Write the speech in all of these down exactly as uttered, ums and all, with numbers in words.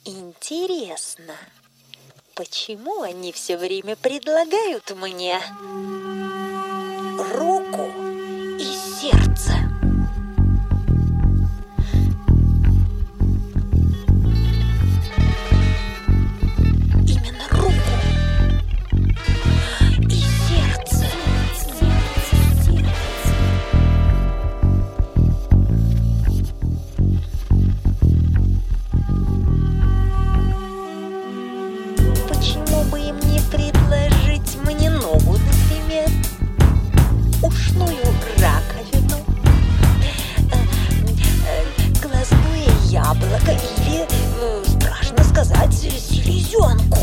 Интересно, почему они все время предлагают мне руку и сердце? Именно руку и сердце. Почему бы им не предложить мне ногу, например, ушную раковину, глазное яблоко или, страшно сказать, селезенку?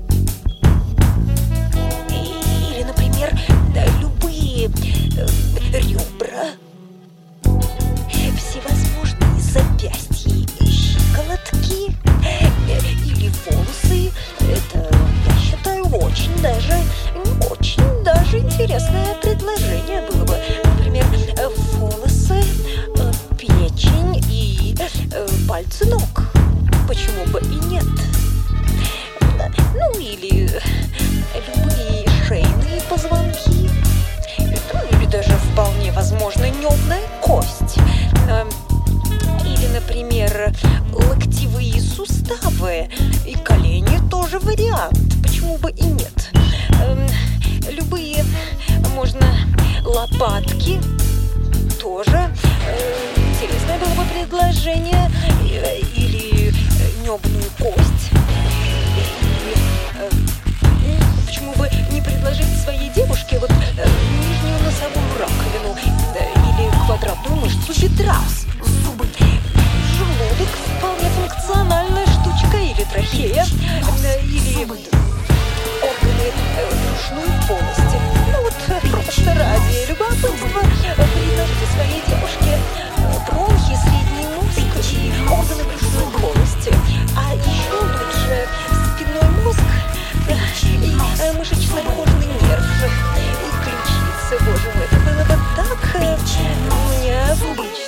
Или, например, любые ребра, всевозможные запястья и щиколотки или волосы. Это, я считаю, очень даже, очень даже интересное предложение было бы. Например, волосы, печень и пальцы ног. Почему бы и нет? Ну, или любые шейные позвонки. Ну, или даже вполне возможно небная кость. Или, например, локтевые суставы и колени тоже вариант. Почему бы и нет? Эм, любые, можно, лопатки тоже. Э, интересное было бы предложение. Э, или небную кость. И, э, почему бы не предложить своей девушке вот э, нижнюю носовую раковину э, или квадратную мышцу бедра? Зубы. Желудок — вполне функциональная штучка, или трахея, или органы брюшной полости. Ну вот просто ради любопытства предложите своей девушке бронхи, средний мозг и органы брюшной полости. А еще лучше спинной мозг и мышечно-кожный нерв и ключицы. Боже мой, это было бы так необычно.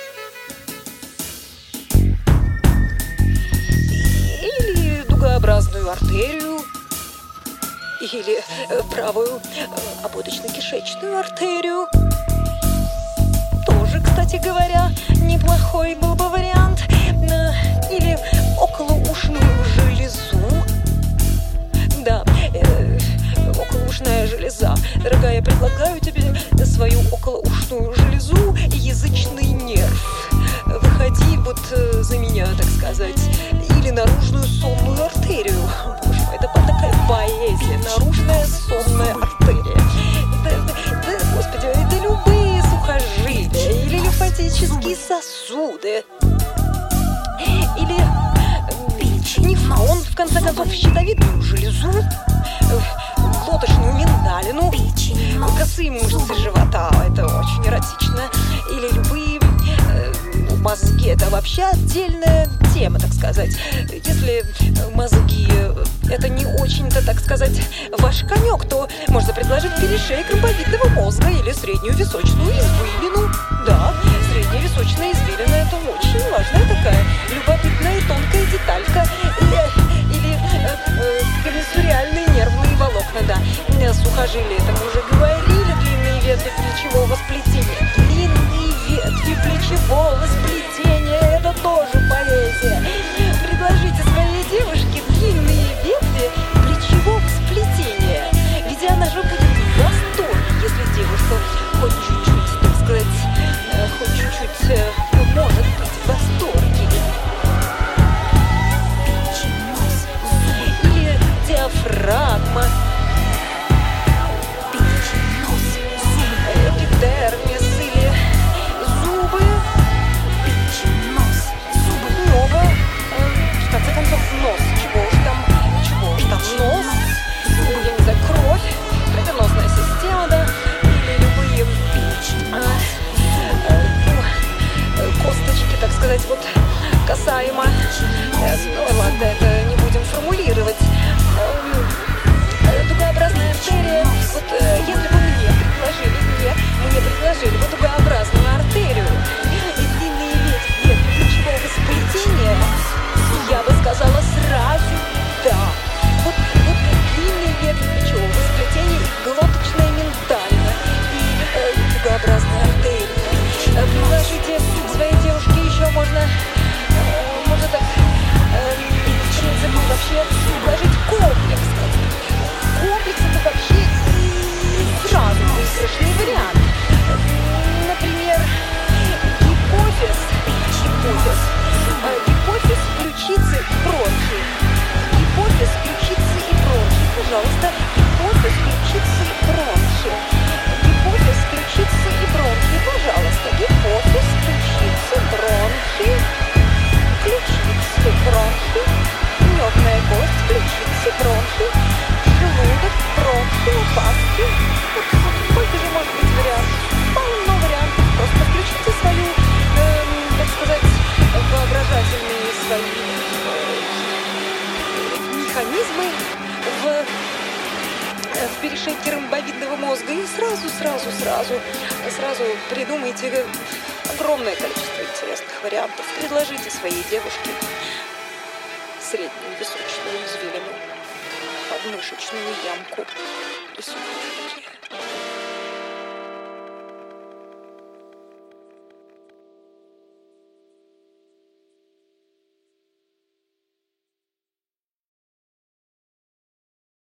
Дугообразную артерию или э, правую э, ободочно-кишечную артерию. Тоже, кстати говоря, неплохой был бы вариант. Э, или околоушную железу. Да, э, околоушная железа. Дорогая, я предлагаю тебе свою околоушную железу и язычный нерв. Выходи вот э, за меня, так сказать. Или наружную сонную артерию. Боже мой, это такая поэзия. Наружная сонная артерия. Да, да, да, господи, это любые сухожилия. Или лимфатические сосуды. Или э, нефрон, в конце концов, щитовидную железу, э, глоточную миндалину, косые мышцы живота. Это очень эротично. Или любые э, мозги. Это вообще отдельная тема, так сказать. Если мозги — это не очень-то, так сказать, ваш конек, то можно предложить перешейк ромбовидного мозга или среднюю височную извилину. Да, средняя височная извилина — это очень важная такая любопытная и тонкая деталька. Или, или э, э, комиссуриальные нервные волокна, да. Сухожилия, это мы уже говорили, длинные ветви плечевого сплетения. Длинные ветви плечевого сплетения — это тоже поэзия. Предложите своей девушке длинные ветви плечевого сплетения. Ведь она же будет в восторге, если девушка хоть чуть-чуть, так сказать, э, хоть чуть-чуть э, может быть в восторге. Или диафрагма. Эпидермис или зубы. Небо. В конце концов, нос. Чего уж там, чего уж там нос. Я не знаю, кровь, кровеносная система, да. Или любые а, а, косточки, так сказать, вот касаемо. Ну ладно, это не будем формулировать. Дугообразная артерия. Вот если бы мне предложили, мне, мне предложили бы дугообразную артерию и длинные ветви плечевого сплетения, я бы сказала пожалуйста, гипофиз, ключицы и бронхи. Гипофиз, ключицы и бронхи, пожалуйста. Гипофиз, ключицы, бронхи. Ключицы, бронхи. Небная кость, ключицы, бронхи. Желудок, бронхи, лопатки. Вот, вот сколько же может быть вариантов? Полно вариантов. Просто включите свою, эм, так сказать, воображательные свои э, механизмы в, в перешейке ромбовидного мозга и сразу, сразу, сразу, сразу придумайте огромное количество интересных вариантов. Предложите своей девушке среднюю височную извилину, подмышечную ямку и сухожилие.